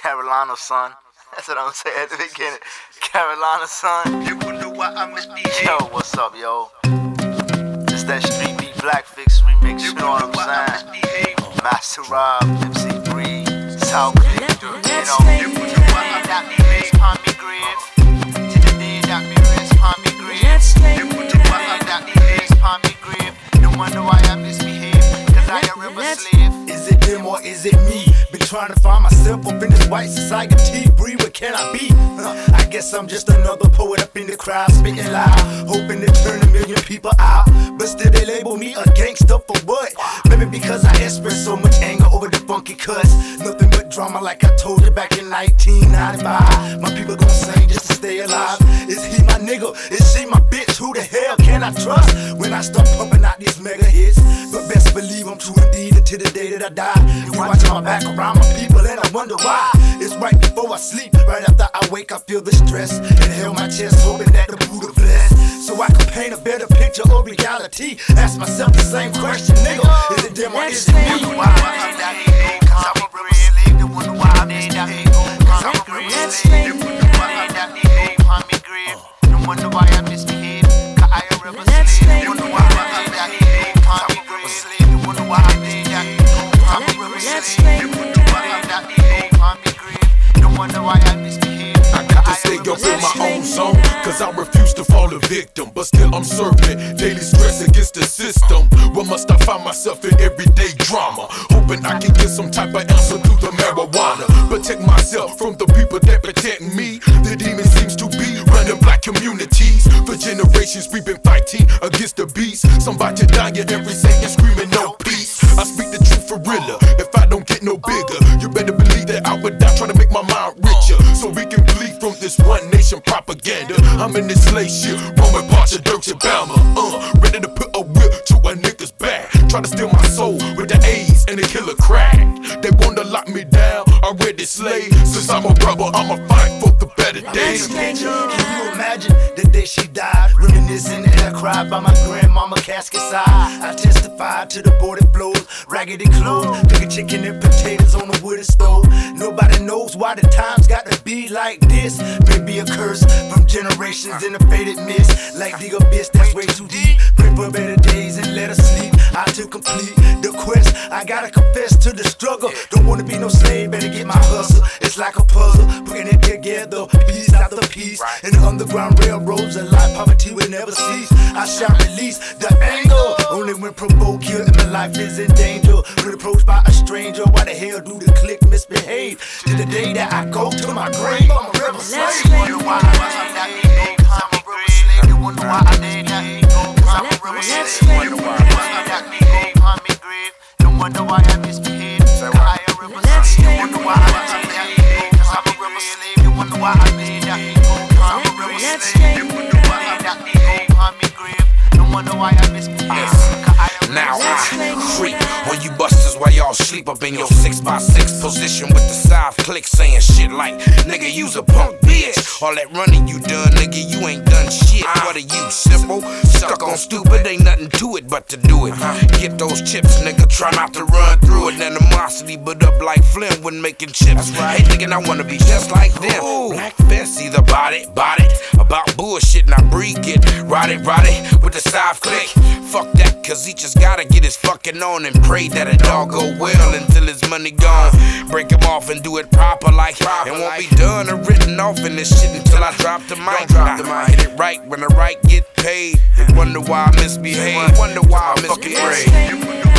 Carolina, son. That's what I'm saying at the beginning. Carolina, son. You wonder why I misbehave. Yo, what's up, yo? It's that Street Beat Black Fix remix, you know what I'm saying? Master Rob, MC Breed, South Click, you know. You wonder why I misbehave. Upon me grave, to the day that me rest upon me grave. You wonder why I misbehave. Upon me grave, no wonder why I misbehave, cause I a rebel slave. Is it them or is it me? Been trying to find myself up in this white society. Breathe, what can I be? I guess I'm just another poet up in the crowd, spitting loud, hoping to turn a million people out. But still they label me a gangster for what? Maybe because I express so much anger over the funky cuss. Nothing but drama like I told you back in 1995. My people gon' sing just to stay alive. Is he my nigga? Is she my bitch? Who the hell can I trust when I start pumping out these mega hits? But best believe I'm true indeed until the day that I die. You watching my back around my people and I wonder why. It's right before I sleep, right after I wake I feel the stress. Inhale my chest hoping that the Buddha bless, so I can paint a better picture of reality. Ask myself the same question, nigga. Is it them or is it me? Why I'm that ego, cause I'm a rebel slave. You wonder why I'm that ego, cause I'm a rebel slave. You wonder why I'm that ego, upon me grave. No wonder why I misbehave, cause I a rebel slave. You wonder why I'm that ego, upon me grave. You wonder why I'm that ego, cause I'm a rebel slave. You wonder why I'm that ego, upon me grave. No wonder why I misbehave. I got to stay up in my own zone, cause I refuse to fall a victim. But still I'm serving daily stress against the system. Where must I find myself in everyday drama? Hoping I can get some type of answer through the marijuana. Protect myself from the people that protect me. The demon seems to be running black communities. For generations we've been fighting against the beast. Somebody dying every second screaming no peace. I speak the truth for realer. If I don't get no bigger, you better believe that I would die trying to make my mind richer, so we can bleed from this one nation propaganda. I'm in this slave ship, roaming parts of Dirty Bama, ready to put a whip to a nigga's back. Try to steal my soul with the AIDS and the killer crack. They wanna lock me down, already slave. Since I'm a rebel, I'ma fight for the better days. Can you imagine the day she died? Reminiscing and I cried by my grandmama casket side. I testified to the border blows, raggedy clothes, cooking chicken and potatoes on the wooden stove. Nobody knows why the times got to be like this. Maybe a curse from generations in a faded mist. Like the abyss that's way too deep. Pray for better days and let us sleep. I to complete the quest, I gotta confess to the struggle. Don't wanna be no slave, better get my hustle. It's like a puzzle, putting it together, piece after piece. In the underground railroads of life, poverty will never cease. I shall release the anger only when provoked, here and my life is in danger. When approached by a stranger, why the hell do the clique misbehave? To the day that I go to my grave, I'm a rebel slave. You wonder why I'm that ego, cause I'm a rebel slave. You wonder why I did that ego, cause I'm a rebel slave. You wonder why I'm that ego, upon me grave. No wonder why I misbehave, cause I a rebel slave. You wonder why I'm that ego, cause I'm a rebel slave. You wonder why I did that ego, cause I'm a rebel slave. You wonder why I'm that ego, upon me grave. No wonder why I misbehave, cause I a rebel slave. Now I creep on you busters while y'all sleep up in your 6x6 position with the South click saying shit like, nigga, you's a punk bitch. All that running you done, nigga, you ain't done shit. What are you, simple? Stuck on stupid, ain't nothing to it but to do it. Get those chips, nigga, try not to run through it. Animosity but up like Flynn when making chips. Hey, thinking I wanna be just like them. Black Fest, either bought it. About bullshit and I breed it. Ride it with the South click. Fuck that, cause he just gotta get his fucking on and pray that it all go well until his money gone. Break him off and do it proper like it won't be done or written off in this shit until I drop the mic. Hit it right when the right get paid. They wonder why I misbehave. Wonder why I misbehave.